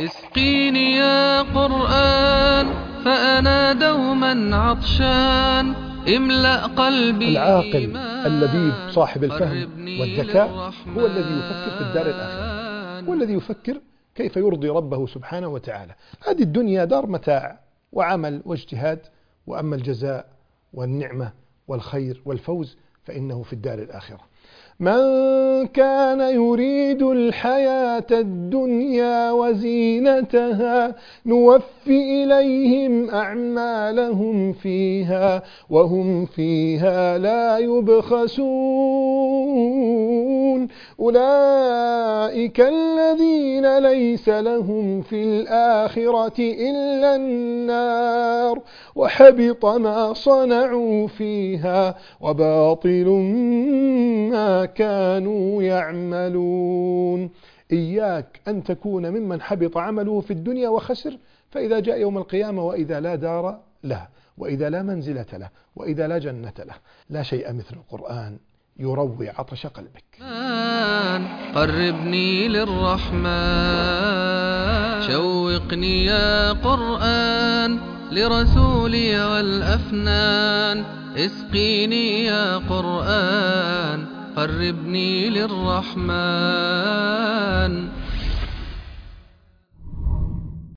اسقيني يا قرآن فأنا دوما عطشان، املأ قلبي العاقل اللبيب صاحب الفهم والذكاء هو الذي يفكر في الدار الآخرة، هو الذي يفكر كيف يرضي ربه سبحانه وتعالى. هذه الدنيا دار متاع وعمل واجتهاد، وأما الجزاء والنعمة والخير والفوز فإنه في الدار الآخرة. من كان يريد الحياة الدنيا وزينتها نوفي إليهم أعمالهم فيها وهم فيها لا يبخسون. أولئك الذين ليس لهم في الآخرة إلا النار وحبط ما صنعوا فيها وباطل ما كانوا يعملون. إياك أن تكون ممن حبط عمله في الدنيا وخسر، فإذا جاء يوم القيامة وإذا لا دار له، وإذا لا منزلة له، وإذا لا جنة له. لا شيء مثل القرآن يروي عطش قلبك. قربني للرحمن، شوقني يا قرآن لرسولي والأفنان. اسقيني يا قرآن قربني للرحمن.